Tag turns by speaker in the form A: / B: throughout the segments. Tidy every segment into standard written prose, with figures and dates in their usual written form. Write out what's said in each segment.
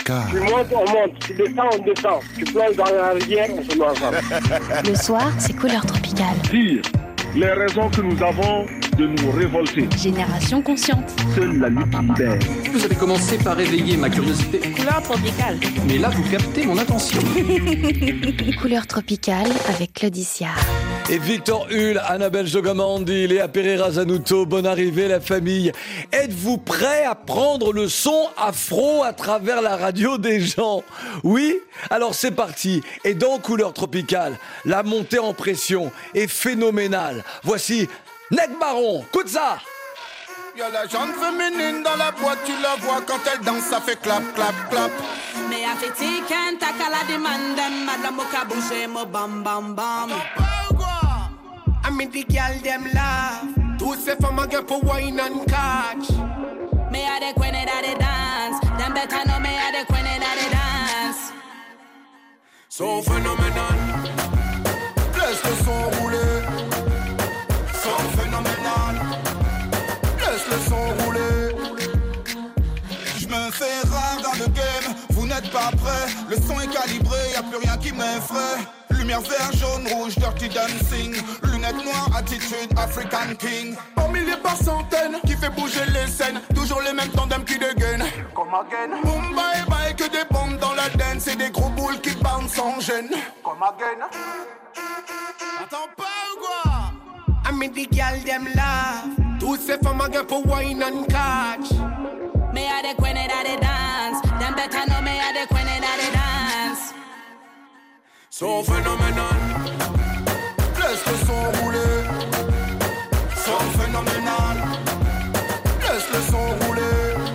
A: Tropical.
B: Tu montes, on monte. Tu descends, on descend. Tu plonges dans la rivière, on se met ensemble.
C: Le soir, c'est Couleur Tropicale.
D: Dire les raisons que nous avons de nous révolter.
C: Génération consciente.
D: Seule la lutte libère.
E: Vous avez commencé par éveiller ma curiosité.
C: Couleur Tropicale.
E: Mais là, vous captez mon attention.
C: Couleur Tropicale avec Claudicia.
F: Et Victor Hull, Annabelle Jogamandi, Léa Pereira Zanuto, bonne arrivée la famille. Êtes-vous prêts à prendre le son afro à travers la radio des gens? Oui? Alors c'est parti. Et dans Couleur Tropicale, la montée en pression est phénoménale. Voici Neg Marron, écoute ça!
G: Y'a la jante féminine dans la boîte, tu la vois quand elle danse, ça fait clap, clap, clap.
H: Mais a fait tiken, ta kala demande, madame moka bouger, mo bam, bam, bam.
G: I mean the girl them laugh. Tous ces femmes again for wine and catch.
H: Me a the queen that they dance. Them better know me a the queen that they dance.
G: So phénoménal. Laisse le son rouler. So phénoménal. Laisse le son rouler. Je me fais rare dans le game. Vous n'êtes pas prêts. Le son est calibré, y'a plus rien qui m'effraie. Lumière vert, jaune, rouge, dirty dancing. Lunettes noires, attitude, African King. Au milliers par centaines, qui fait bouger les scènes. Toujours les mêmes tandems qui dégainent. Comme again. Boom, bye bye, que des bombes dans la dance. Et des gros boules qui bounce sans gêne. Comme again. Attends pas ou quoi? I mean the girl them laugh. Tous ces femmes again for wine and catch.
H: Me a the queen that they dance. Them better know me a the queen that they dance.
G: So phénoménal. Laisse le son rouler. So phénoménal. Laisse le son rouler.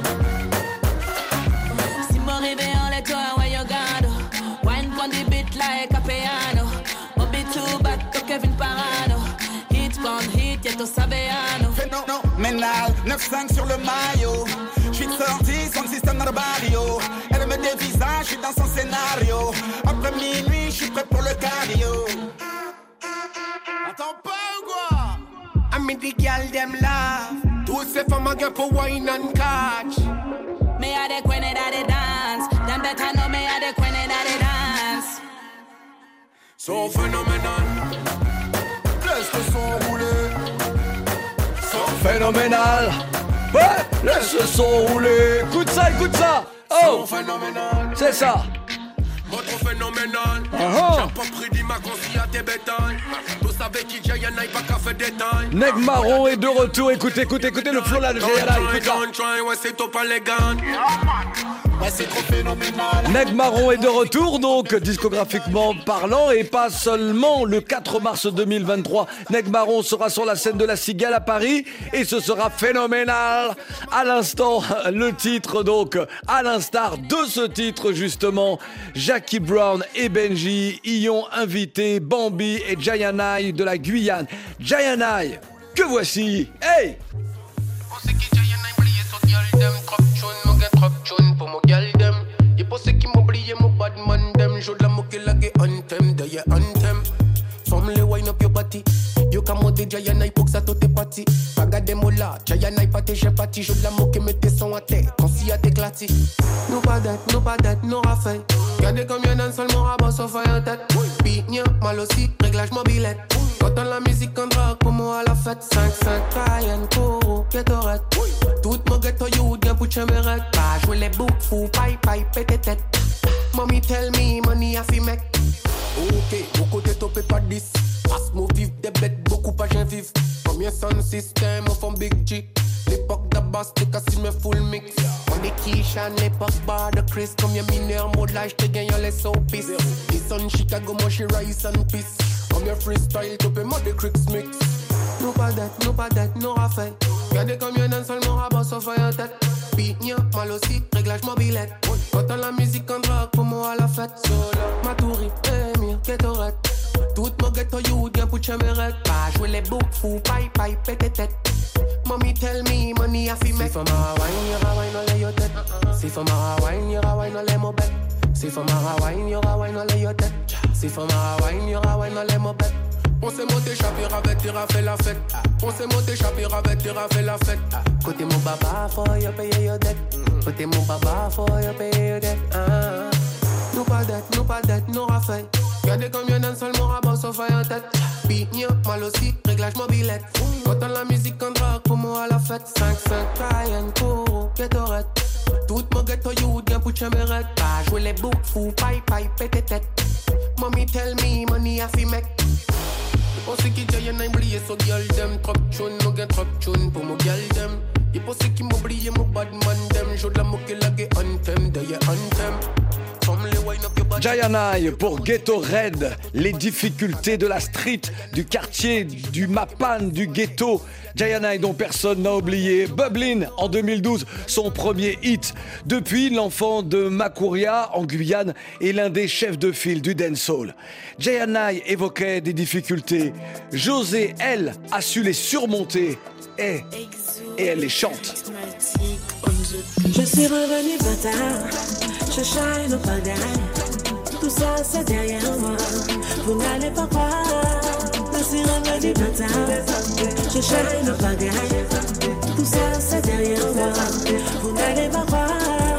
H: Si mon réveil en les toits, where you gone? Wine on the beat like a piano. Obi too bad to Kevin Parano. Hit on hit, y'a tout sabeano.
G: Phénoménal, 9-5 sur le maillot. J'suis sorti, son système dans le barrio. Elle me dévisage, j'suis dans son scénario. Après minuit, j'suis prêt pour le cardio. Attends pas ou quoi? I mean the girl them laugh. Tous ces femmes again for wine and catch.
H: Me a the queen that they dance. Them better know me a the queen that they dance.
G: So phénoménal. Laisse le son rouler. So
F: Phénoménal. Ouais, laisse le son rouler. Écoute ça, écoute ça. Oh, c'est ça.
G: Votre phénoménal. J'ai pas pris dit ma consigne à tes bétails. Vous savez qui j'ai y'en a pas qu'à faire détail.
F: Neg Marron est de retour. Écoutez, écoutez, écoutez le flow là de Jayana. Écoute ça.
G: Ouais, c'est top à l'égant. Ouais, c'est trop phénoménal.
F: Neg Marron est de retour, donc discographiquement parlant, et pas seulement le 4 mars 2023. Neg Marron sera sur la scène de la Cigale à Paris, et ce sera phénoménal. À l'instant, le titre donc, à l'instar de ce titre justement, Jackie Brown et Benji y ont invité Bambi et Jayanai de la Guyane. Jayanai, que voici. Hey!
I: Pour mon gal dem, y'a pas ceux qui m'oublient mon bad man dem. Joue de la moque la gué anthem, d'ailleurs anthem. Femme les wine up your body. You can monter Jayanai pour que ça t'es parti. Regardez moi là, Jayanai pas tes j'ai parti. Joue de la moque mets tes sons à terre, quand s'y a t'éclaté. Nous pas d'être, nous raffaille. Regardez comme y'en a un seul mon rabat sauf à en tête. Pignon, mal aussi, réglage mobilette. Quand on la musique en drague, pour moi à la fête. 5-5, Cayenne, Koro, Ketorette. Toute mon ghetto you, bien pour chez mes règles. Pas jouer les boucs, fou, paille, pété tête. Mommy tell me, money a fi mec. Ok, beaucoup de topé pas 10. Passe-moi vivre des bêtes, beaucoup pas j'en vive. Combien son système, on fait Big G. L'époque d'Abbas, t'es cassé mes full mix. On est Kishan, l'époque bar de Chris. Combien mineurs, mode là, j'te gagne les sopis. Ils sont Chicago, moi j'suis Rice and Peace. Combien freestyle, topé moi des Cricks mix. Nous pas d'être, nous raffaille. Regardez combien d'un seul mon rabat sauf à en tête. Pignon, mal aussi, réglage mobilette. Quand on la musique en drague, pour moi à la fête. Solo, Maturi, Emir, Ketorette. Toute mon ghetto you, bien pour chez mes règles. Pas jouer les boucs, fou, paille, pété tête. Mommy tell me, money a fi make. Si for my wine, y'aura wine, on lay your tête. Si for my wine, y'aura wine, on lay mon bête. Si for my wine, y'aura wine, on lay your tête. Si for my wine, y'aura wine, on lay mon bête. On s'est monté, Chapir avec tira fait la fête. On s'est monté, Chapir avec tira fait la fête. Côté mon baba, faut y payer your dette. Côté mon baba, faut y payer your dette. Nous pas dette, nous raffaille. Regardez combien d'un seul mot rabat sauf en tête. Pignon, mal aussi, réglage mobilette. Autant la musique en drogue pour moi à la fête. 5-5, Cayenne, Kourou, Gatorette. Tout mon ghetto youth, bien pour chamberette. Pas jouer les boucs, fou, paille, pété tête. Mommy tell me, money a fi make. On sait qui j'ai un oublié so girl dem. Trop tune, no get trop tune pour mon girl dem. Y'a pas ceux qui m'oublient, mon bad man dem. J'o de la moquée la gay anthem, d'ailleurs anthem.
F: Jayanai pour Ghetto Red, les difficultés de la street, du quartier, du Mapan, du ghetto. Jayanai dont personne n'a oublié. Bublin en 2012, son premier hit. Depuis, l'enfant de Makuria en Guyane est l'un des chefs de file du dancehall. Jayanai évoquait des difficultés. José, elle, a su les surmonter et elle les chante.
A: Je suis revenu bâtard, je shine au pagaille. Tout ça c'est derrière moi, vous n'allez pas croire. Je suis revenu bâtard, je shine au pagaille. Tout ça c'est derrière moi, vous n'allez pas croire.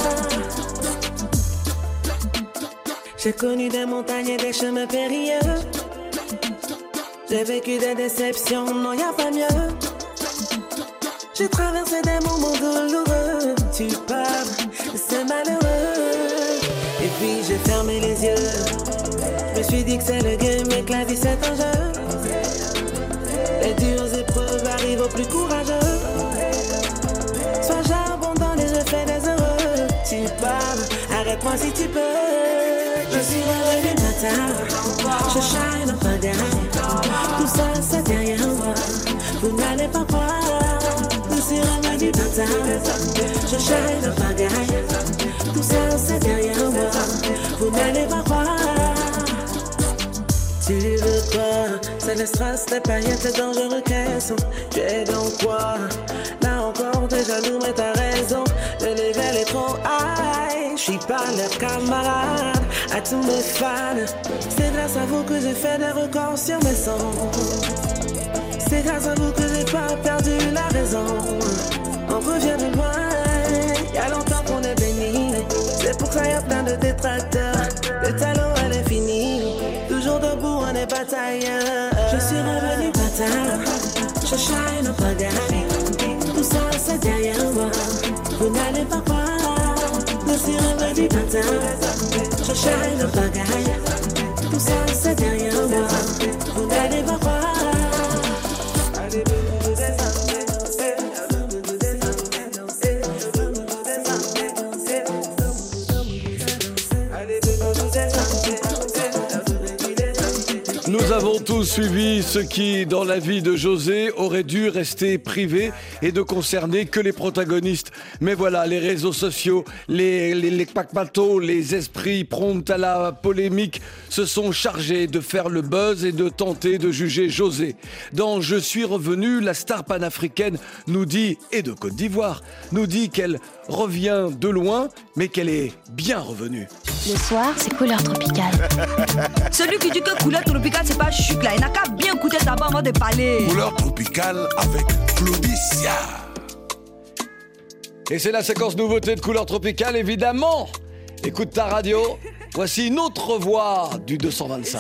A: J'ai connu des montagnes et des chemins périlleux. J'ai vécu des déceptions, non y'a pas mieux. J'ai traversé des moments douloureux. Tu parles, c'est malheureux. Et puis j'ai fermé les yeux. Je me suis dit que c'est le game et que la vie c'est un jeu. Les dures épreuves arrivent aux plus courageux. Sois charbon dans les effets des heureux. Tu parles, arrête-moi si tu peux. Je suis revenu bâtard, je shine au pagaille. Tout ça c'est derrière moi, vous n'allez pas croire. Je suis revenu bâtard, je shine au pagaille. Tout ça c'est derrière moi, vous n'allez pas croire. Tu veux quoi? C'est le stress, les paillettes, les dangereux caissons. Tu es dans quoi? Là encore t'es jaloux mais t'as raison. Le level est trop high. J'suis pas leur camarade. À tous mes fans, c'est grâce à vous que j'ai fait des records sur mes sons. C'est grâce à vous que j'ai pas perdu la raison. On revient de loin, y'a longtemps qu'on est béni. C'est pour ça y'a plein de détracteurs. Le talent à l'infini, toujours debout on est batailleur. Je suis revenu bâtard, je shine au pagaille. Tout ça c'est derrière moi, vous n'allez pas croire. Je suis revenu bâtard, je shine au pagaille. Tout ça c'est derrière moi, vous n'allez pas croire.
F: Nous avons tous suivi ce qui, dans la vie de José, aurait dû rester privé et ne concerner que les protagonistes. Mais voilà, les réseaux sociaux, les paquepatos, les esprits prompts à la polémique se sont chargés de faire le buzz et de tenter de juger José. Dans Je suis revenu, la star panafricaine nous dit, et de Côte d'Ivoire, nous dit qu'elle revient de loin, mais qu'elle est bien revenue.
C: Le soir, c'est couleur tropicale.
J: Celui qui dit que couleur tropicale, c'est pas chuc là. Il n'a qu'à bien écouter d'abord avant de parler.
G: Couleur tropicale avec Claudicia.
F: Et c'est la séquence nouveauté de couleur tropicale, évidemment. Écoute ta radio. Voici une autre voix du 225.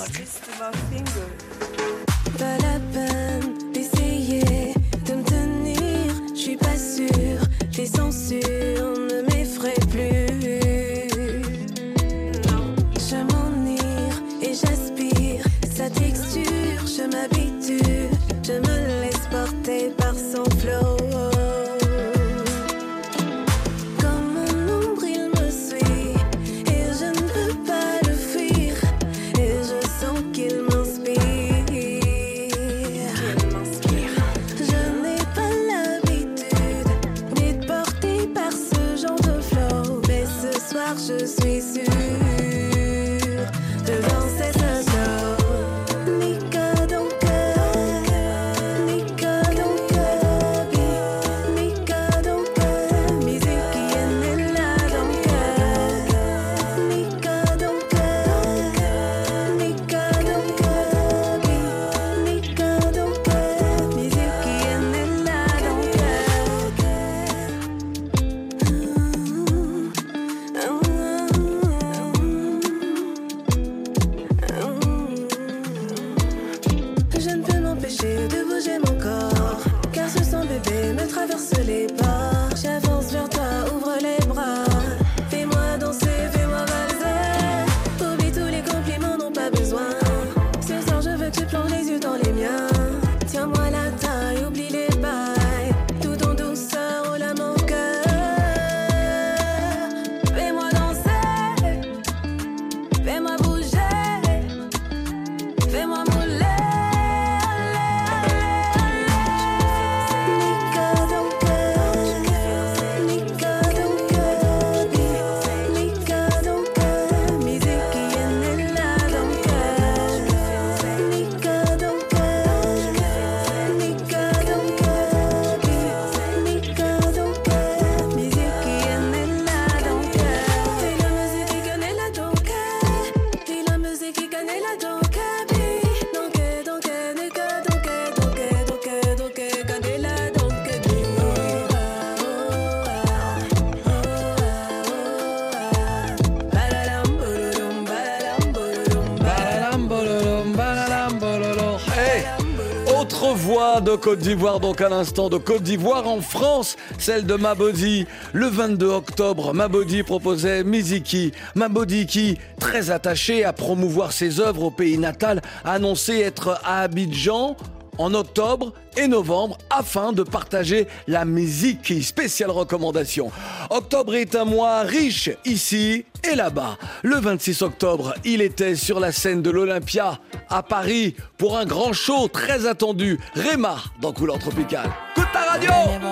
A: Pas la peine d'essayer de me tenir. Je suis pas sûre, les censures ne m'effraient plus. Je m'enire et j'aspire sa texture. Je m'habitue, je me laisse porter par son flot. Comme mon nombril me suit et je ne peux pas le fuir. Et je sens qu'il m'inspire. Je n'ai pas l'habitude d'être portée par ce genre de flow. Mais ce soir je suis sûre de danser ce slow. Nika dans le cœur, Nika dans le cœur, Nika dans le cœur, musique qui est née là dans le cœur. Nika dans le cœur, Nika dans le cœur, Nika
F: voix de Côte d'Ivoire, donc à l'instant de Côte d'Ivoire en France, celle de Mabodi. Le 22 octobre, Mabodi proposait Miziki. Mabodi qui, très attaché à promouvoir ses œuvres au pays natal, a annoncé être à Abidjan en octobre et novembre afin de partager la musique. Spéciale recommandation. Octobre est un mois riche ici et là-bas. Le 26 octobre, il était sur la scène de l'Olympia à Paris pour un grand show très attendu. Rema dans Couleur Tropicale. Écoute ta radio!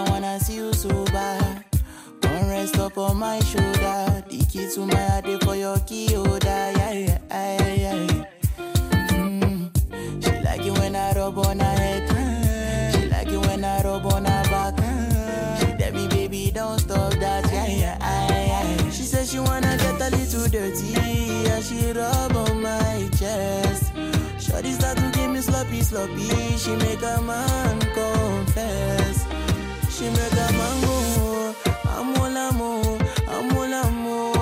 K: When I rub on her head, she like it when I rub on her back. She tell me, baby, don't stop that. She says she wanna get a little dirty, and she rub on my chest. Shorty start to give me sloppy. She make a man confess. She make a man go, amo l'amo, amo l'amo.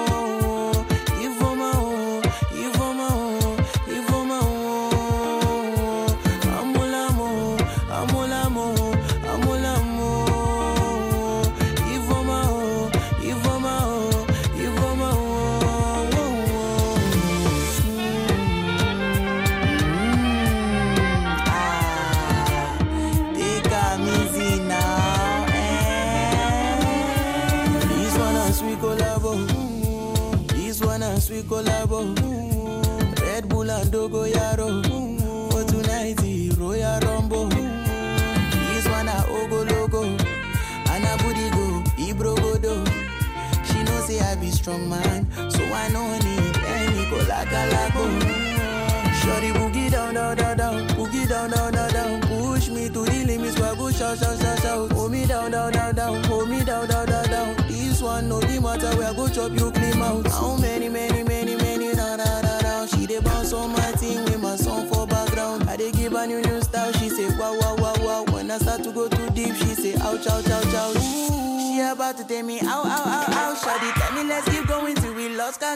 K: Sweet collabo, Red Bull and Dogo Yaro. For tonight, Royal Rumble. This one a Ogo Logo, and a booty go, Ibro Godo. She knows say I be strong man, so I no need any Colacalago. Shorty boogie down, boogie down. Push me to the limits, where go shout. Hold me down, hold me down. This one no be matter, where go chop you clean out. How many, da. She dey bounce on my thing with my song for background. I dey give a new style, she say wow. When I start to go too deep, she say ouch. Ooh, she about to take me out. Shawty tell me let's keep going till we lost count.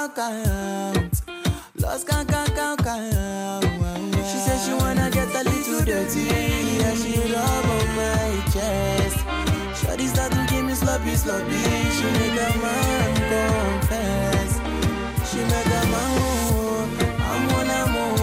K: Lost count. She said she wanna get a little dirty, and she rub on my chest. Shawty start to give me sloppy. She make a man confess. She make a man amo l'amo.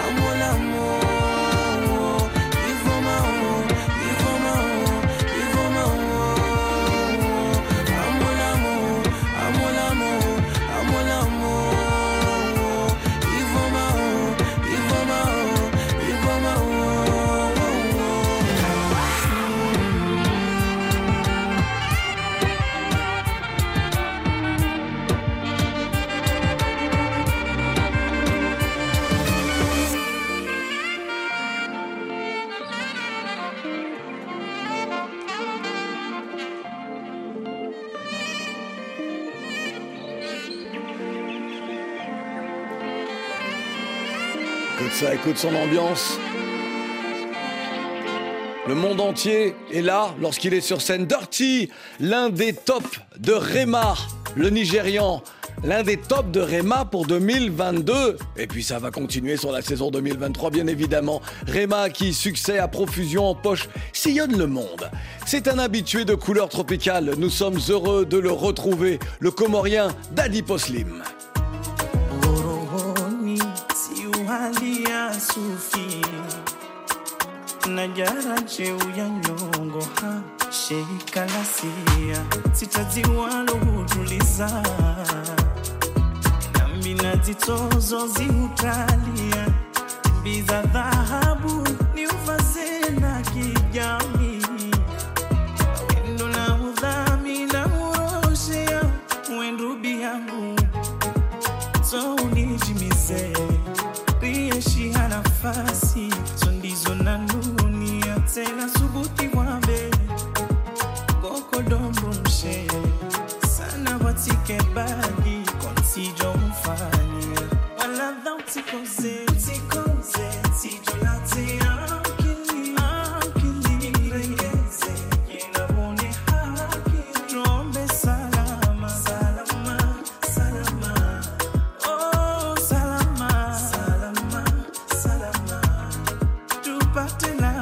F: Écoute son ambiance. Le monde entier est là lorsqu'il est sur scène. Dirty, l'un des tops de Rema, le Nigérian. L'un des tops de Rema pour 2022. Et puis ça va continuer sur la saison 2023, bien évidemment. Rema qui, succès à profusion en poche, sillonne le monde. C'est un habitué de Couleur Tropicale. Nous sommes heureux de le retrouver. Le Comorien Daddy Poslim.
L: Sufi Najara cheu ya nyongo ha Sheka la siya Sitaziwa lohutuliza Nambi na zitozo ziutalia Biza dhahabu ni ufaze na kijami Wendo na udhami na uroshea Wendubi yangu So unijimise Riyeshi hanafasi Sondizo na nunia Tena subuti wambe Koko dombo mshe Sana watike bagi Konsijo mfanya Wala dhau tikoze Tijo late Akili Regeze Yena bone haki Rombe salama Oh salama Tupate la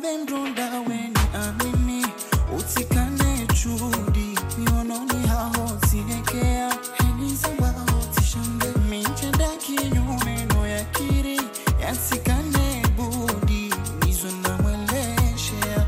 K: bendronda weni amini utikane chudi miononi hao tiekea heniza wao tishande minchenda kinyume no yakiri yasikane budi nizo na mweleshea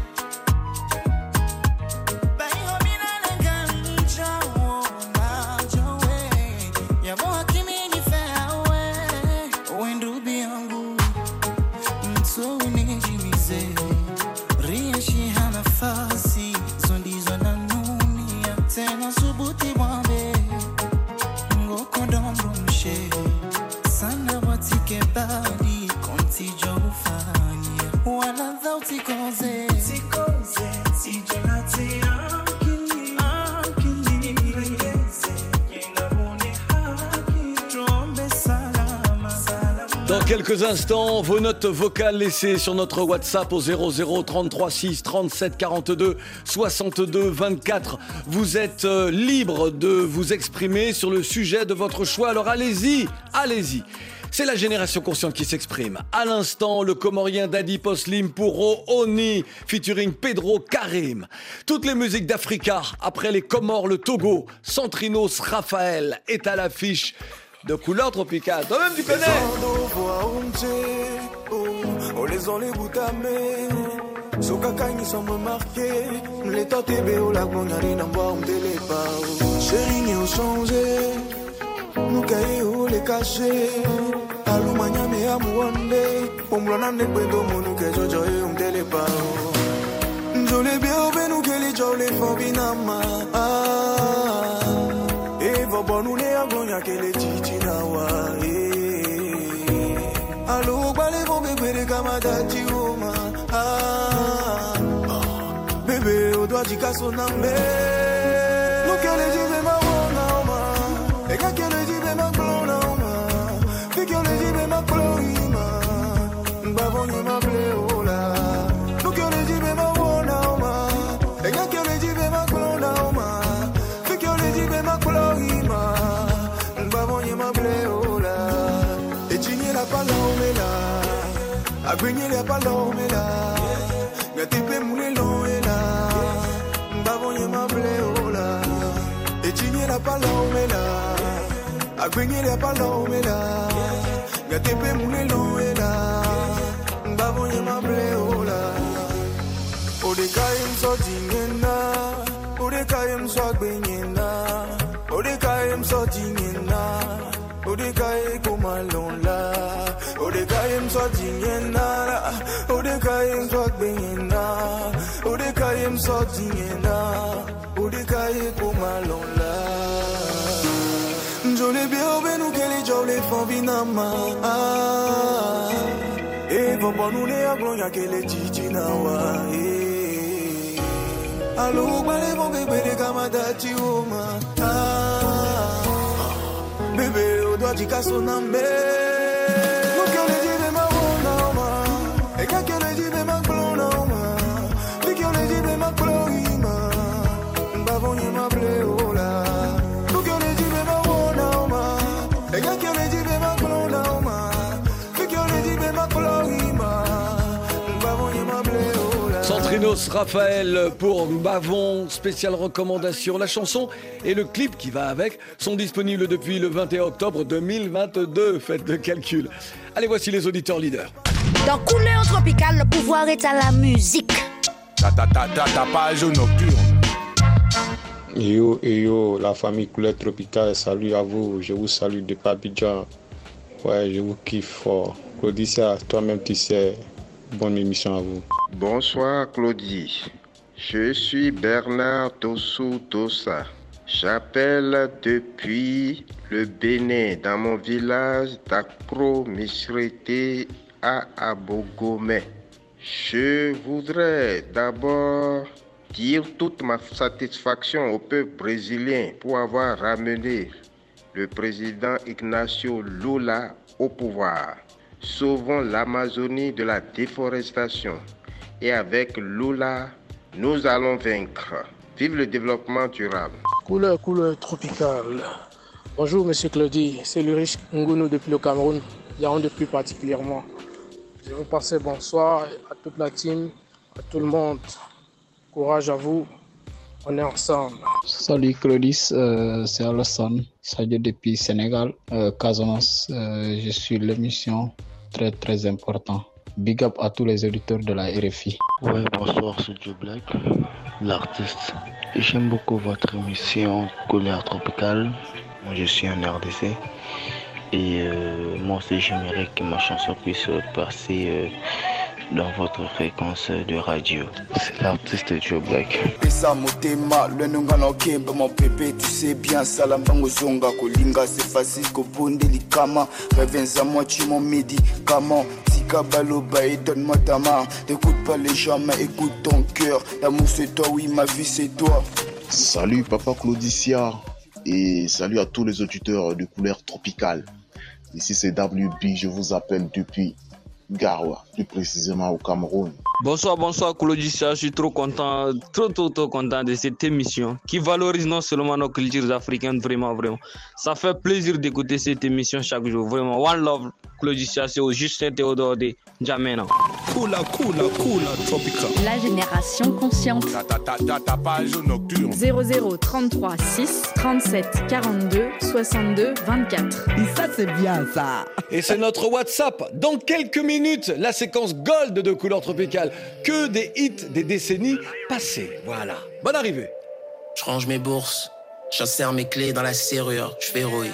K: bayo minana gamcha na jowe yabo hakimini fawe wendubi yangu mto unijimize riashi hana fasi zondizo na nunia tena subuti wambe ngoko dombo mshe sana watike badi konti jo ufanya wala dhauti koze sijonati akili regeze yenabone haki trombe salama.
F: Dans quelques instants, vos notes vocales laissées sur notre WhatsApp au 00 33 6 37 42 62 24. Vous êtes libre de vous exprimer sur le sujet de votre choix. Alors allez-y, allez-y. C'est la génération consciente qui s'exprime. À l'instant, le Comorien Daddy Poslim pour Oni, featuring Pedro Karim. Toutes les musiques d'Africa, après les Comores, le Togo, Centrinos Raphaël est à l'affiche de Couleur Tropicale. Toi-même, tu connais.
M: Les ont les boutamés. Sokakangi sont me marqués. Les totébé au lac, mon yari n'en boit, on télépa. Chérie, n'y au changé. Nous caillés ou les cachés. Alou mania me amouande. Pomblona ne bendo monu que jojo et on télépa. Jolé bien, nous que les jolés font binama. Nous les avons que les chichinawa. Allo balé vont bébé de kamada tioma. Bébé au doigt du casso namé. Nous que les jibes ma wona. Et que les jibes ma clona. Puis que les jibes ma cloima. Baboni ma bléola. Nous que les jibes ma wona. Et que les jibes ma clona. Puis que les jibes ma cloima. Agbenye la palomela, ngatepe mulelonela, mbabonye mableola, echinye la palomela, agbenye la palomela, ngatepe mulelonela, mbabonye mableola. Odekayem so dingena, odekayem so agbenyena, odekayem so dingena, odekaye komalonla. Odekayem so dingena, odekayem so agbenyena, odekayem so dingena, odekaye komalonla. Njole bien nous que les jolés font binama. Et bon nous les aglonia que les chichinawa. Allo balé bon bébé de kamada tioma. Bébé au doigt du casso nambe.
F: Centrinos Raphaël pour Bavon, spéciale recommandation. La chanson et le clip qui va avec sont disponibles depuis le 21 octobre 2022. Faites le calcul. Allez, voici les auditeurs leaders.
C: Dans Couleur Tropicale, le pouvoir est à la musique.
N: Ta page nocturne.
O: Yo, la famille Couleur Tropicale, salut à vous. Je vous salue de Abidjan. Ouais, je vous kiffe fort. Claudicia, toi-même tu sais, bonne émission à vous.
P: Bonsoir Claudie, je suis Bernard Tossou Tossa. J'appelle depuis le Bénin, dans mon village d'Akro Misrete à Abogomé. Je voudrais d'abord dire toute ma satisfaction au peuple brésilien pour avoir ramené le président Ignacio Lula au pouvoir. Sauvons l'Amazonie de la déforestation. Et avec Lula, nous allons vaincre. Vive le développement durable.
Q: Couleur tropicale. Bonjour Monsieur Claudie, c'est le riche Ngounou depuis le Cameroun, Yaoundé plus particulièrement. Je vous passe bonsoir à toute la team, à tout le monde. Courage à vous, on est ensemble.
R: Salut Claudis, c'est Alassane, Sadio depuis Sénégal, Casamance. Je suis l'émission très très important. Big up à tous les auditeurs de la RFI.
S: Ouais, bonsoir, c'est Joe Black, l'artiste. J'aime beaucoup votre émission Couleur Tropicale. Moi, je suis en RDC. Et moi aussi, j'aimerais que ma chanson puisse passer dans votre fréquence de radio. C'est l'artiste Joe Black.
T: Pesa motema, le nungano kemba mon pépé, tu sais bien, salambango zonga, kolinga, c'est facile, kobonde likama, reviens à moi, tu mon médicament, tika baloba et donne-moi ta main, n'écoute pas les gens, mais écoute ton cœur, l'amour c'est toi, oui, ma vie c'est toi.
U: Salut Papa Claudicia, et salut à tous les auditeurs de Couleur Tropicale. Ici c'est WB, je vous appelle depuis Garoua, plus précisément au Cameroun.
V: Bonsoir Claudicia, je suis trop content de cette émission qui valorise non seulement nos cultures africaines, vraiment. Ça fait plaisir d'écouter cette émission chaque jour, vraiment. One love, Claudicia, c'est au Justin Théodore de Jamena.
N: Coula, tropical.
W: La génération consciente.
N: Ta page nocturne.
W: 0033 6 37 42 62 24.
A: Et ça, c'est bien ça.
F: Et c'est notre WhatsApp. Dans quelques minutes, la séquence Gold de Couleur Tropicale. Que des hits des décennies passées. Voilà. Bonne arrivée.
X: Je range mes bourses. J'insère mes clés dans la serrure. Je fais rouiller.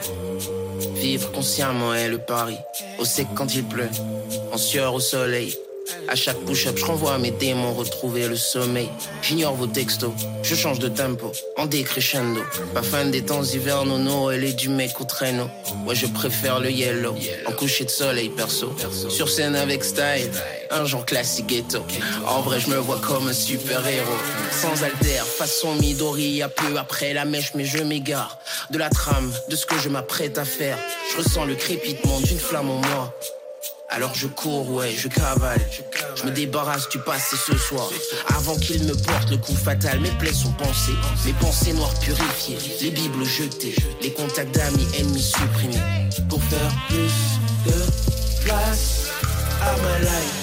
X: Vivre consciemment est le pari. Au sec quand il pleut. En sueur au soleil. À chaque push-up, je renvoie mes démons retrouver le sommeil. J'ignore vos textos, je change de tempo, en décrescendo. Pas fan des temps hivernaux, Noël et du mec au traîneau. Ouais, je préfère le yellow, en coucher de soleil perso. Sur scène avec style, un genre classique ghetto. En vrai, je me vois comme un super-héros. Sans alter, façon Midori, à peu après la mèche, mais je m'égare. De la trame, de ce que je m'apprête à faire. Je ressens le crépitement d'une flamme en moi. Alors je cours, ouais, je cavale. Je me débarrasse du passé ce soir. Avant qu'il me porte le coup fatal, mes plaies sont pensées. Mes pensées noires purifiées, les bibles jetées. Les contacts d'amis, ennemis supprimés. Pour faire plus de place à ma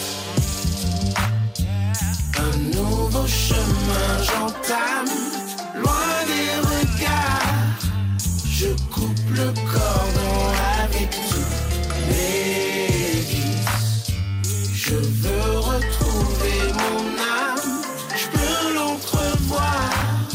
X: life. Un nouveau chemin j'entame. Loin des regards. Je coupe le cordon avec tous mes. Je veux retrouver mon âme, je peux l'entrevoir,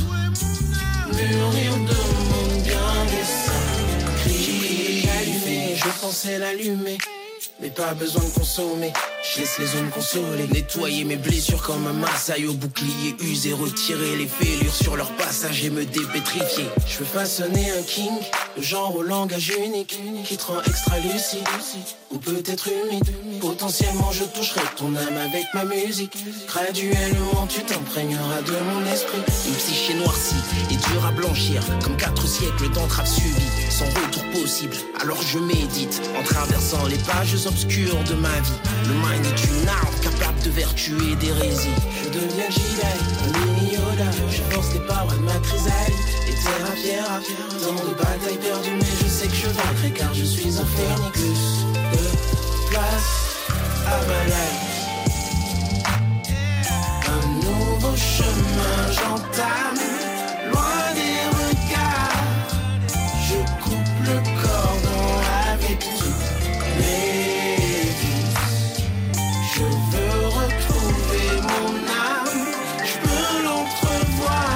X: mûrir de mon bien dessin. Crier, allumer, je pensais l'allumer, mais pas besoin de consommer. Je laisse les zones consoler, nettoyer mes blessures comme un massaille au bouclier usé, retirer les fêlures sur leur passage et me dépétrifier. Je veux façonner un king, le genre au langage unique, qui te rend extra lucide, ou peut-être humide. Potentiellement je toucherai ton âme avec ma musique. Graduellement tu t'imprégneras de mon esprit. Une psyché noircie et dure à blanchir, comme 4 siècles d'entraves subies, sans retour possible. Alors je médite, en traversant les pages obscures de ma vie. Le mind est une arme capable de vertu et d'hérésie. Je deviens Jedi, un mini Yoda. Je force les paroles de ma chrysalide, et terre à pierre, tant de batailles perdues, mais je sais que je vaincrai car je suis un phénix. Plus de place à ma life. Un nouveau chemin j'entame. Loin des regards, je coupe le cordon avec toutes mes vies. Je veux retrouver mon âme, je peux l'entrevoir,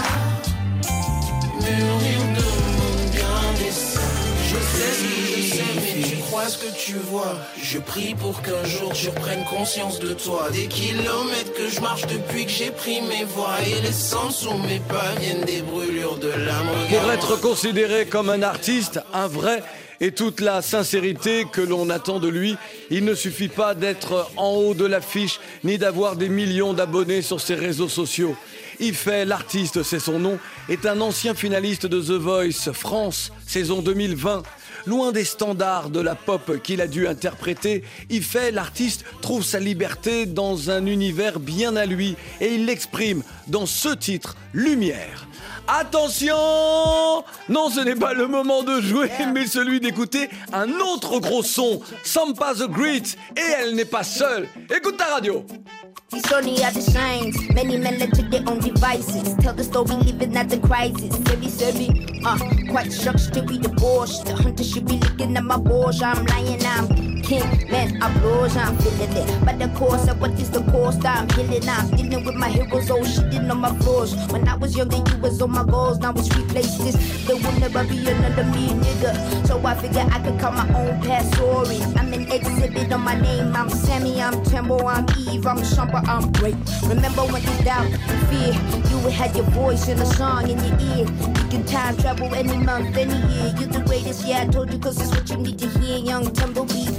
X: mûrir de mon bien dessin. Je sais ce que je sais, mais tu crois ce que tu vois. Je prie pour qu'un jour je reprenne conscience de toi. Des kilomètres que je marche depuis que j'ai pris mes voies, et les sangs sous mes pas viennent des brûlures de l'âme.
F: Pour être considéré comme un artiste, un vrai, et toute la sincérité que l'on attend de lui, il ne suffit pas d'être en haut de l'affiche ni d'avoir des millions d'abonnés sur ses réseaux sociaux. Iffey, l'artiste, c'est son nom, est un ancien finaliste de The Voice France, saison 2020. Loin des standards de la pop qu'il a dû interpréter, Iffey, l'artiste, trouve sa liberté dans un univers bien à lui et il l'exprime dans ce titre, Lumière. Attention! Non, ce n'est pas le moment de jouer, mais celui d'écouter un autre gros son, Sampa the Great, et elle n'est pas seule. Écoute ta radio!
C: These only are the shines. Many men led to their own devices. Tell the story living at the crisis. Sebi, quite shocked to be divorced. The hunter should be looking at my Porsche. I'm lying, I'm king, man, applause, I'm feeling it. But the course of what is the cost, I'm healing. I'm dealing with my heroes, oh shit in on my floors. When I was younger, you was on my goals. Now it's replaced this. There will never be another me, nigga. So I figure I could count my own past stories. I'm an exhibit on my name. I'm Sammy, I'm Tembo, I'm Eve, I'm Shumper, I'm great. Remember when you doubt, fear, you had your voice in a song in your ear. You can time travel any month, any year. You're the greatest, yeah, I told you, cause it's what you need to hear. Young Tumbleweed.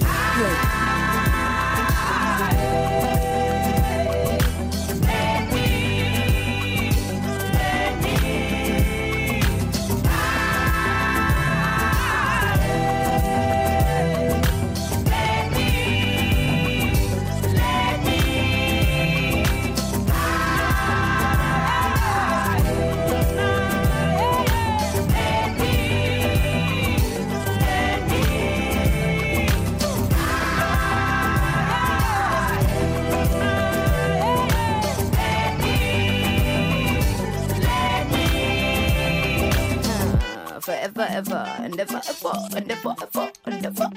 C: Forever, ever, and ever, ever, and ever, ever, and ever.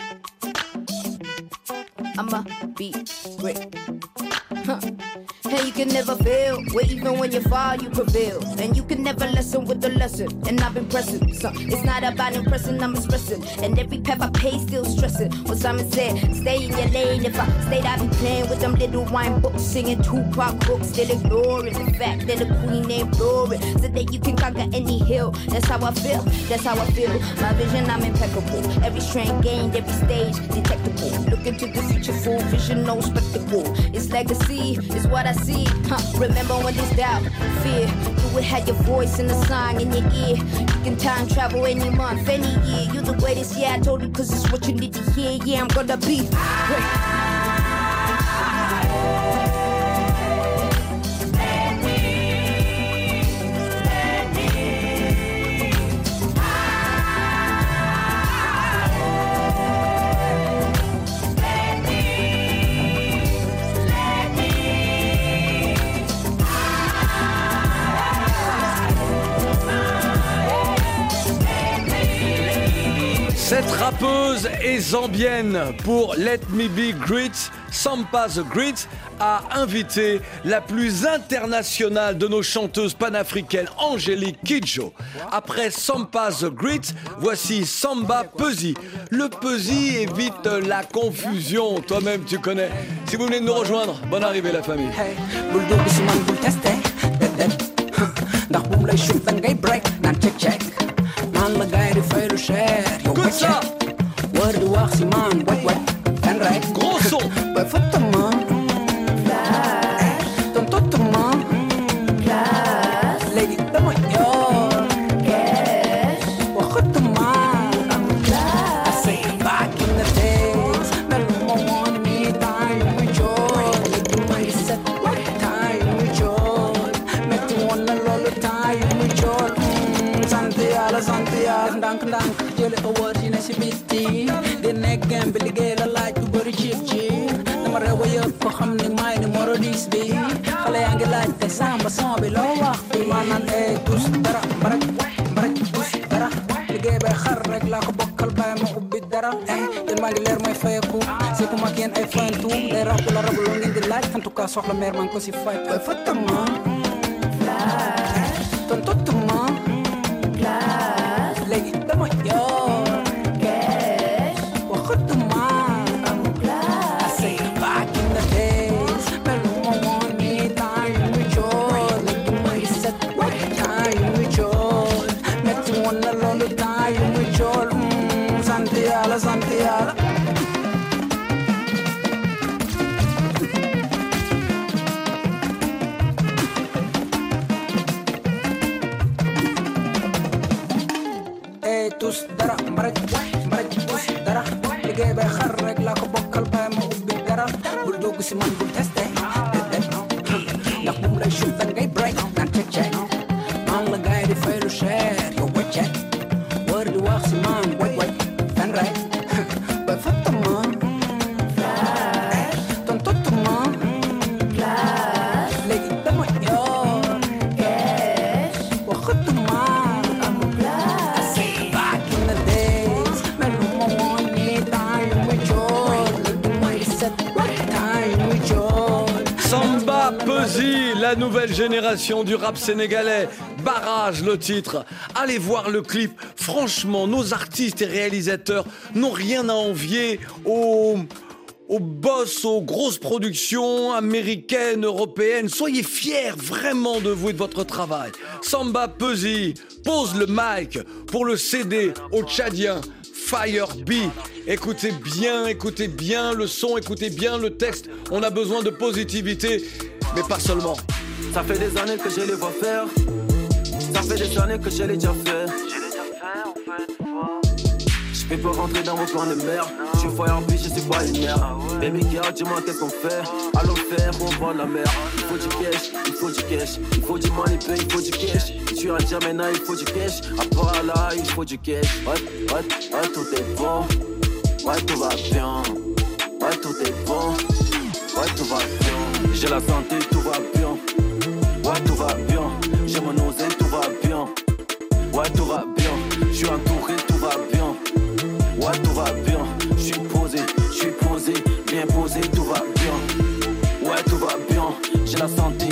C: I'ma be great. And you can never fail, where even when you fall, you prevail. And you can never lessen with the lesson. And I've been pressing, so it's not about impressing, I'm expressing. And every path I pay, still stressing. What Simon said, stay in your lane. If I stayed, I'd be playing with them little wine books, singing Tupac hooks, still ignoring the fact that the queen ain't blowing. So that you can conquer any hill. That's how I feel, that's how I feel. My vision, I'm impeccable. Every strain gained, every stage detectable. Look into the future, full vision, no spectacle. It's legacy, it's what I see. Remember when there's doubt, fear, you would have your voice in the song in your ear. You can time travel any month, any year. You're the greatest, yeah, I told you, cause it's what you need to hear. Yeah, I'm gonna be great.
F: Cette rappeuse est zambienne pour Let Me Be Great. Sampa the Great a invité la plus internationale de nos chanteuses panafricaines, Angélique Kidjo. Après Sampa the Great, voici Samba Peuzzi. Le Peuzzi évite la confusion, toi-même tu connais. Si vous venez de nous rejoindre, bonne arrivée la famille. Écoute ça. Gros son.
B: Ndank jële award yi ne si biti di nekk game bi liggéey la laaj bu bëri cib ci dama rew a yëpp ko xam ni maay ni moro 10 bi xale yaa ngi laaj te samba son bi loo wax bi maa naan ay tus dara baraj tus dara liggéey bay xar rek laa ko bokkal bàyyi ma ubbi dara yéen maa ngi leer may fayeku si ku mag yéen ay fayantu day rabu la rabu loo ngeen di laaj en tout cas soxla meer maa ngi ko si fay koy fatama tontotuma léegi dama yor cash waxatuma am class I say back in the days mel ma woon ni time we joy léegi may set time we joy metti woon na loolu time we joy sant yàlla sant yàlla tus dara mbaraj tus dara liggéey bay xar rek laa ko bokkal bay ma ubbi dara bul dugg si man bul testé ndax bu mu lay shoot da ngay break naan check man la gaay di fay lu cher yow wecce wër di wax si man way fan rek bay fatama tontotuma
F: la nouvelle génération du rap sénégalais. Barrage, le titre. Allez voir le clip. Franchement, nos artistes et réalisateurs n'ont rien à envier aux boss, aux grosses productions américaines, européennes. Soyez fiers vraiment de vous et de votre travail. Samba Peuzzi pose le mic pour le CD au Tchadien Fire B. Écoutez bien le son, écoutez bien le texte. On a besoin de positivité, mais pas seulement.
D: Ça fait des années que je les vois faire. Ça fait des années que je l'ai déjà fait. Je peux pas rentrer dans vos plans de merde. Je suis Fire B, je suis pas une merde. Baby girl, dis-moi qu'est-ce qu'on fait. Allons faire, on vend la mer. Il faut du cash, il faut du cash. Il faut du money pay, il faut du cash. Si tu as Jamena, il faut du cash. À part là, il faut du cash. Ouais, tout est bon. Ouais, tout va bien. Ouais, tout est bon. Ouais, tout va bien. J'ai la santé, tout va bien. Ouais, tout va bien. J'ai mon osé, tout va bien. Ouais, tout va bien. Je suis entouré, tout va bien. Ouais, tout va bien. Je suis posé, bien posé, tout va bien. Ouais, tout va bien. J'ai la santé,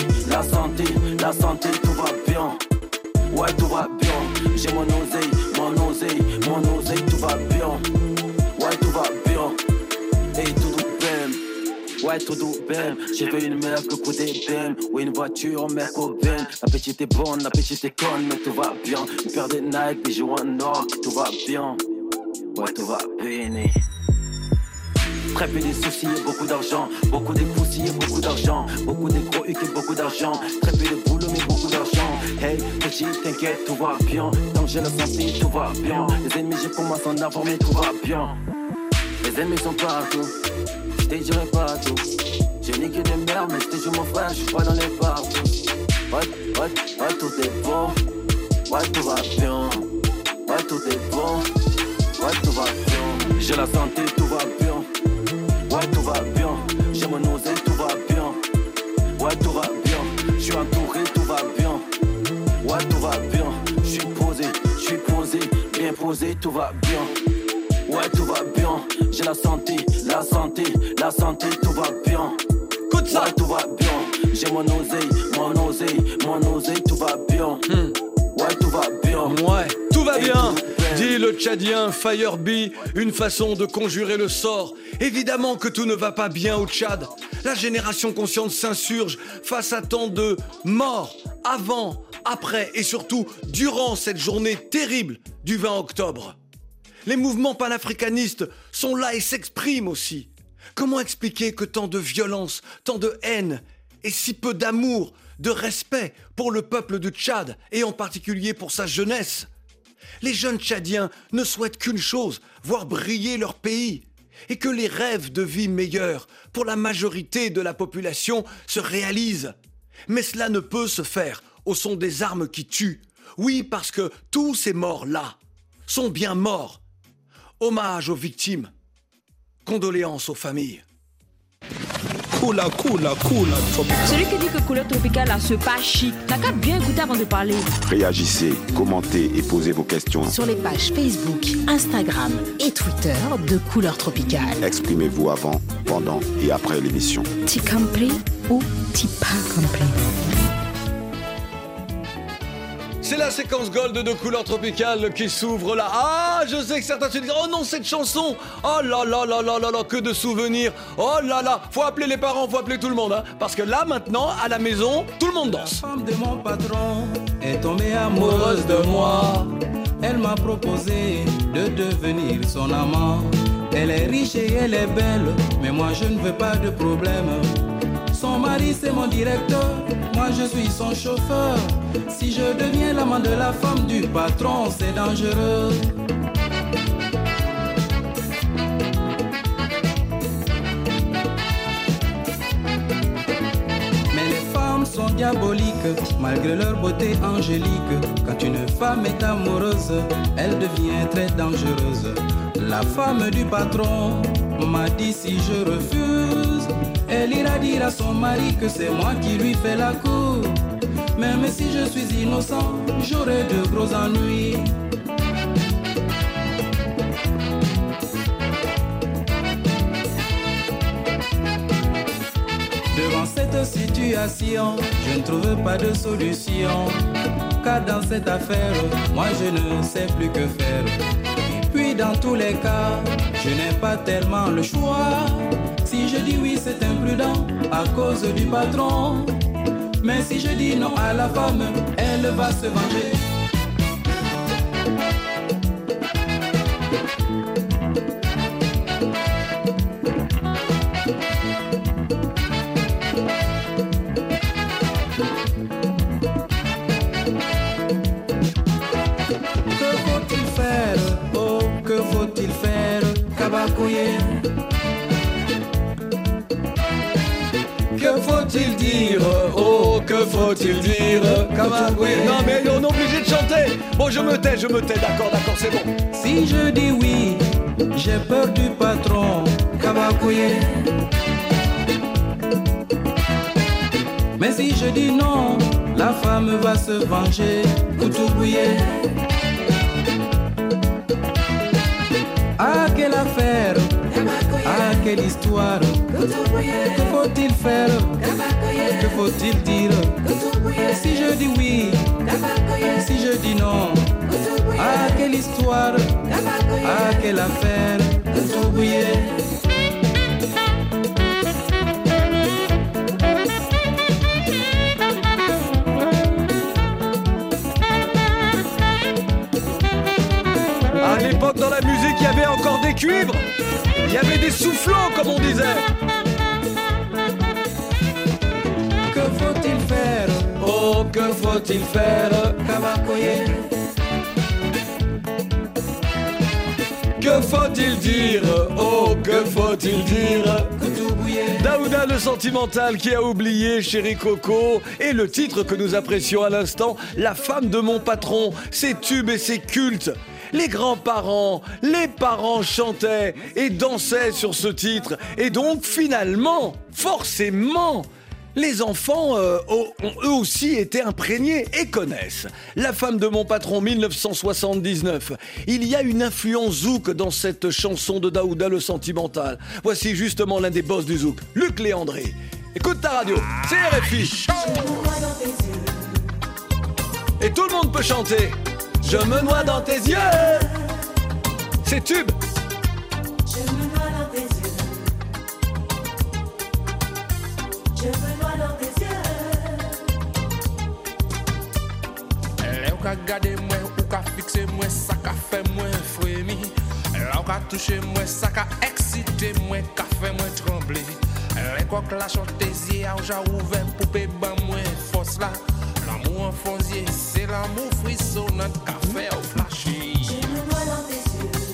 D: tout va bien. Ouais, tout va bien. J'ai mon oseille, tout va bien. Ouais, tout va bien. Et tout bam. Ouais, tout bam. J'ai vu une meuf que côté bam. Ouais, une voiture, mec au ben. La petite est bonne, la petite est conne, mais tout va bien. Une paire de Nike, bijoux en or, tout va bien. Ouais, tout va bien. Très peu de soucis et beaucoup d'argent. Beaucoup de poussis et beaucoup d'argent. Beaucoup de gros hucs et beaucoup d'argent. Très peu de boulot mais beaucoup d'argent. Hey, petit, t'inquiète, tout va bien. Tant que j'ai la santé, tout va bien. Les ennemis, j'ai commencé à en avoir, mais tout va bien. Les ennemis sont partout. Je te dirai pas tout. J'ai niqué des merdes, mais je te jure mon frère, je suis pas dans les partout. Ouais, tout est bon. Ouais, tout va bien. Ouais, tout est bon. Ouais, tout va bien. J'ai la santé, tout va bien. Ouais, tout va bien. J'ai mon osé, tout va bien. Ouais, tout va bien. Je suis entouré, tout va bien. Ouais, tout va bien. Je suis posé, bien posé, tout va bien. Ouais, tout va bien. J'ai la santé, tout va bien.
F: Écoute ça.
D: Ouais, tout va bien. J'ai mon oseille, tout va bien. Ouais, tout va bien.
F: Ouais, tout va bien. Dit le Tchadien Fire B, une façon de conjurer le sort. Évidemment que tout ne va pas bien au Tchad. La génération consciente s'insurge face à tant de morts avant, après et surtout durant cette journée terrible du 20 octobre. Les mouvements panafricanistes sont là et s'expriment aussi. Comment expliquer que tant de violence, tant de haine et si peu d'amour, de respect pour le peuple du Tchad et en particulier pour sa jeunesse? Les jeunes Tchadiens ne souhaitent qu'une chose, voir briller leur pays, et que les rêves de vie meilleure pour la majorité de la population se réalisent. Mais cela ne peut se faire au son des armes qui tuent. Oui, parce que tous ces morts-là sont bien morts. Hommage aux victimes, condoléances aux familles.
N: Coula, tropical.
J: Celui qui dit que couleur tropicale a ce pas chic, n'a qu'à bien écouter avant de parler.
E: Réagissez, commentez et posez vos questions
H: sur les pages Facebook, Instagram et Twitter de Couleur Tropicale.
E: Exprimez-vous avant, pendant et après l'émission.
H: T'y compris ou t'y pas compris?
F: C'est la séquence gold de Couleur Tropicale qui s'ouvre là. Ah, je sais que certains se disent « Oh non, cette chanson! Oh là là là là là là, que de souvenirs! Oh là là! Faut appeler les parents, faut appeler tout le monde, hein, parce que là, maintenant, à la maison, tout le monde danse. »
I: La femme de mon patron est tombée amoureuse de moi. Elle m'a proposé de devenir son amant. Elle est riche et elle est belle, mais moi je ne veux pas de problème. Son mari c'est mon directeur, moi je suis son chauffeur. Si je deviens l'amant de la femme du patron, c'est dangereux. Mais les femmes sont diaboliques, malgré leur beauté angélique. Quand une femme est amoureuse, elle devient très dangereuse. La femme du patron m'a dit si je refuse, elle ira dire à son mari que c'est moi qui lui fais la cour. Même si je suis innocent, j'aurai de gros ennuis. Devant cette cette situation, je ne trouve pas de solution. Car dans cette affaire, moi je ne sais plus que faire. Et puis dans tous les cas, je n'ai pas tellement le choix. Si je dis oui, c'est imprudent à cause du patron. Mais si je dis non à la femme, elle va se venger. Que faut-il faire? Oh, que faut-il faire? Kabakoye.
F: Que faut-il dire? Oh, que faut-il dire? Kabakoye. Non mais on est obligé de chanter. Bon, je me tais, d'accord, c'est bon.
I: Si je dis oui, j'ai peur du patron. Kabakoye. Mais si je dis non, la femme va se venger. Koutoubouye. Ah, quelle affaire! Ah, quelle histoire! Que faut-il faire? Que faut-il dire? Si je dis oui, si je dis non. Ah, quelle histoire! Ah, quelle affaire! Koutoubouye.
F: À l'époque, dans la musique, il y avait encore des cuivres. Il y avait des soufflants, comme on disait.
I: Que faut-il faire?
F: Oh, que faut-il faire?
I: Kabakoye.
F: Que faut-il dire? Oh, que faut-il dire? Daouda le sentimental qui a oublié Chéri Coco. Et le titre que nous apprécions à l'instant, La femme de mon patron. C'est tube et c'est culte. Les grands-parents, les parents chantaient et dansaient sur ce titre. Et donc, finalement, forcément, les enfants ont eux aussi été imprégnés et connaissent. La femme de mon patron, 1979. Il y a une influence zouk dans cette chanson de Daouda le sentimental. Voici justement l'un des boss du zouk, Luc Léandré. Écoute ta radio, c'est RFI. Et tout le monde peut chanter. Je me noie dans tes yeux. C'est tube.
A: Je me noie dans tes yeux. Je me noie dans tes yeux.
G: Là où qu'a gardé moi, ou qu'a fixé moi, ça qu'a fait moi frémi. Là où qu'a touché moi, ça qu'a excité moi, qu'a fait moi trembler. Les coques la chantésie, où j'ai ouvert poupée ban moi force là. L'amour en fonzier, c'est l'amour frissonnant qu'a fait au flashy.
A: Je me noie dans tes yeux.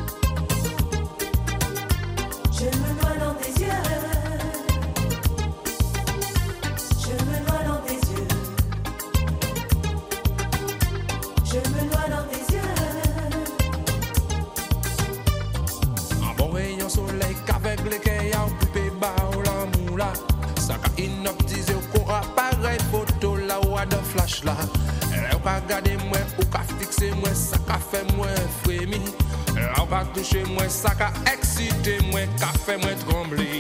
A: Je me noie dans tes yeux. Je me noie dans tes yeux. Je me noie dans tes yeux.
G: Un bon rayon soleil qu'avec lesquels y'a occupé bas l'amour là. Ça qu'a inoptisé au cours appareil photo là ou à de flash là. Là où qu'a gardé moi ou qu'a fixé moi, ça qu'a fait moi frémi. Là où qu'a touché moi, ça qu'a excité moi, qu'a fait moi trembler.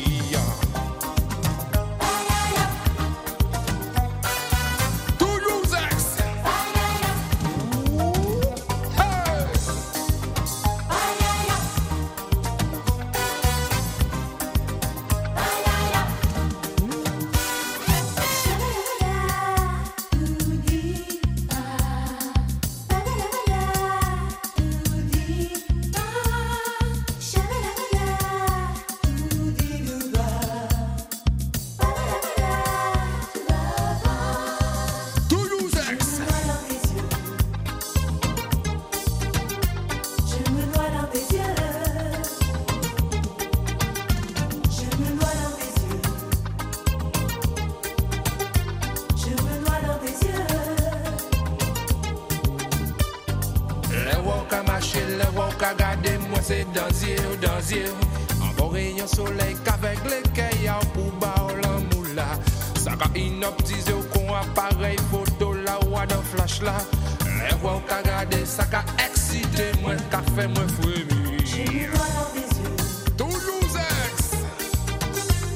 G: C'est dans yeux, un bon rayon soleil qu'avec lesquels y'a pour bas l'amour là. Ça qu'a inoptisé au con appareil photo là ou à d'un flash là. Les voix qu'a gardé, ça qu'a excité moi, qu'a fait moi frémir. Je me noie dans tes yeux. Toulouse X.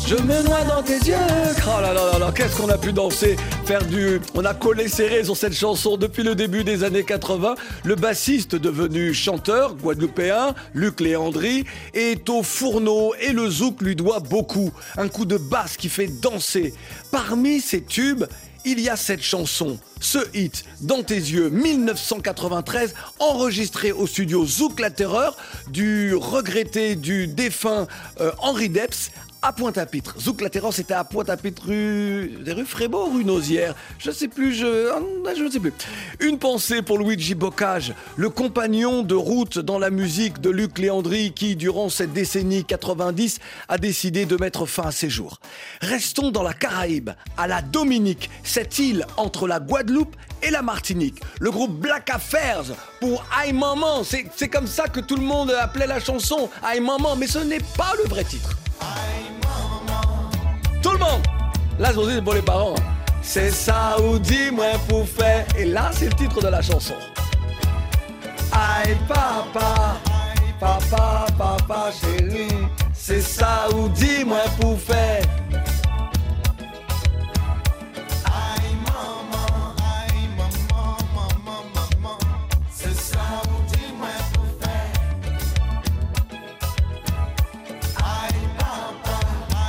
F: Je me noie dans tes yeux. Oh là là là là, qu'est-ce qu'on a pu danser, on a collé serré sur cette chanson depuis le début des années 80. Le bassiste devenu chanteur guadeloupéen, Luc Léandri, est au fourneau et le zouk lui doit beaucoup. Un coup de basse qui fait danser. Parmi ces tubes, il y a cette chanson, ce hit, Dans tes yeux, 1993, enregistré au studio Zouk La Terreur du regretté, du défunt Henri Depps, à Pointe-à-Pitre. Zouk La Terreur, c'était à Pointe-à-Pitre, rue Frébeau, rue Nausière. Je ne sais plus, je ne sais plus. Une pensée pour Luigi Bocage, le compagnon de route dans la musique de Luc Léandri qui, durant cette décennie 90, a décidé de mettre fin à ses jours. Restons dans la Caraïbe, à la Dominique, cette île entre la Guadeloupe et la Martinique. Le groupe Black Affairs pour Aïe Maman. C'est comme ça que tout le monde appelait la chanson, Aïe Maman, mais ce n'est pas le vrai titre. Tout le monde! Là, c'est pour les parents. C'est ça ou dis-moi pour faire. Et là, c'est le titre de la chanson. Aïe papa, papa, papa chérie. C'est ça ou dis-moi pour faire. Aïe maman, maman. C'est ça ou dis-moi pour faire. Aïe papa.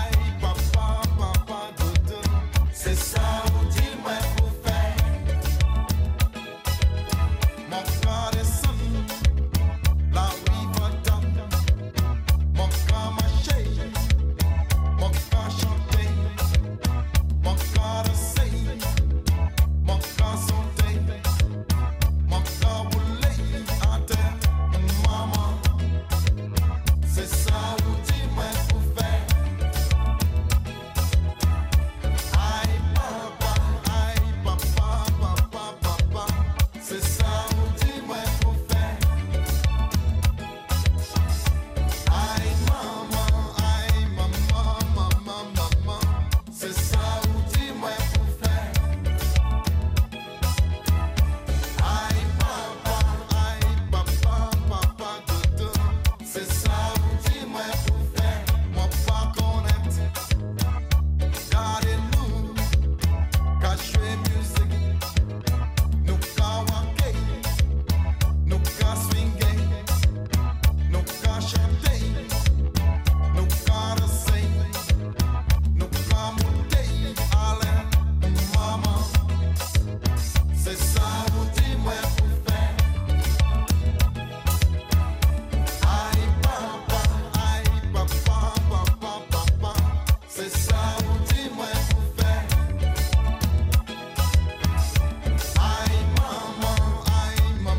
F: C'est ça ou dis-moi pour faire. Mon frère descend, la rive donne. Mon frère marcher, mon frère chanter, mon frère danser, mon frère sauter, mon frère rouler à terre. Maman, c'est ça ou dis-moi pour faire. C'est ça ou dis-moi pour faire. Aïe maman, maman. C'est ça ou dis-moi pour faire. Aïe papa, dodo. C'est ça ou dis-moi pour faire. Moi pas connaître. Regardez-nous, cachez musique. Nous qu'à walker, nous qu'à swinguer, nous qu'à chanter, nous qu'à danser, nous qu'à monter à l'air. Maman, c'est ça ou dis-moi pour faire. Aïe papa, c'est ça ou dis-moi pour faire. Aïe maman,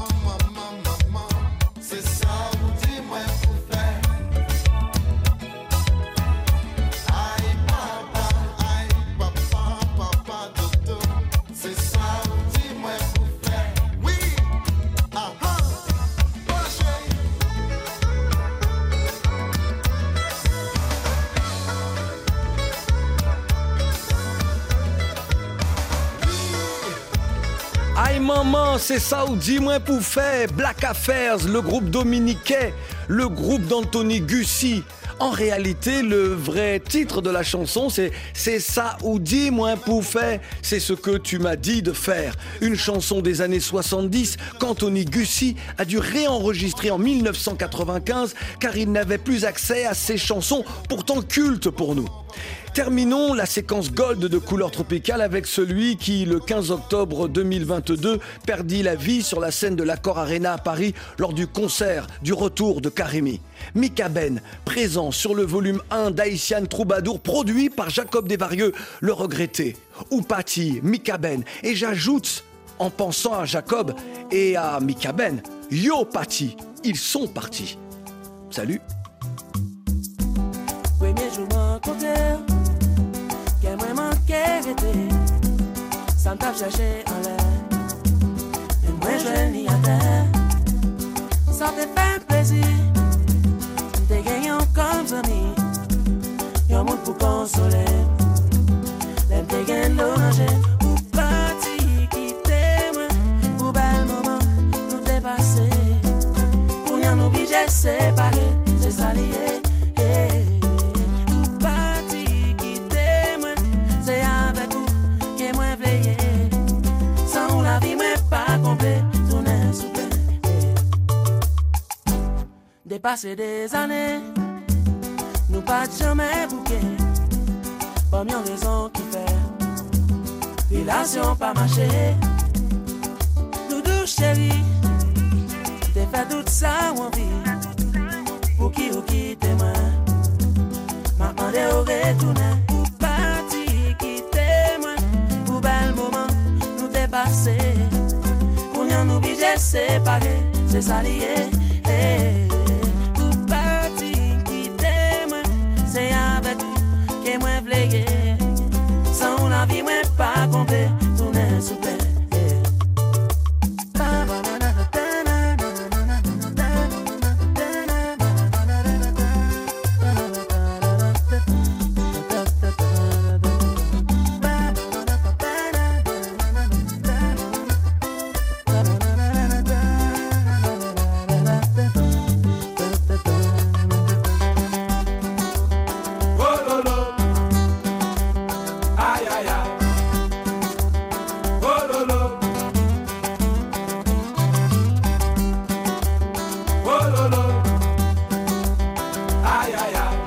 F: c'est ça ou dis-moi pour faire. Aïe papa, dodo. C'est ça ou dis-moi pour faire. Oui, Aïe maman, c'est ça ou dis-moi pour faire. Black Affairs, le groupe dominicain, le groupe d'Anthony Gussi. En réalité, le vrai titre de la chanson, c'est ça ou dis-moi pour faire. C'est ce que tu m'as dit de faire. Une chanson des années 70 qu'Anthony Gussi a dû réenregistrer en 1995 car il n'avait plus accès à ces chansons pourtant cultes pour nous. Terminons la séquence Gold de Couleur Tropicale avec celui qui, le 15 octobre 2022, perdit la vie sur la scène de l'Accor Arena à Paris lors du concert du retour de Karimi. Mika Ben, présent sur le volume 1 d'Haïtian Troubadour, produit par Jacob Desvarieux, le regretté. Oupati, Mika Ben, et j'ajoute, en pensant à Jacob et à Mika Ben, Yo Pati, ils sont partis. Salut.
A: Premier jour rencontré, qu'elle m'a manqué arrêté, sans t'a cherché en l'air, et moi je n'y à terre, sans te faire plaisir, t'es gagnant comme ami, y'a un monde pour consoler, l'aime t'es gagne l'oranger, ou parti quitter moi, pour bel moment, nous dépasser, pour y'en obligé séparer, c'est ça lié. Parti passé des années, nous pas jamais bouqué. Pas mieux raison qui fait, relation pas marché. Doudou chéri, t'es fait tout ça ou envie. Pour qui ou qui t'aime, m'a demandé au retourner. Pour partir qui t'aime, pour bel moment, nous dépasser. Pour nous obligés séparer, c'est ça lié. Pour partir qui t'aime, c'est avec vous que moi v'leye. Sans la vie, moi pas compter, tourner sous terre.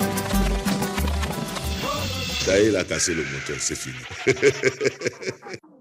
K: Ça y est, il a cassé le moteur, c'est fini.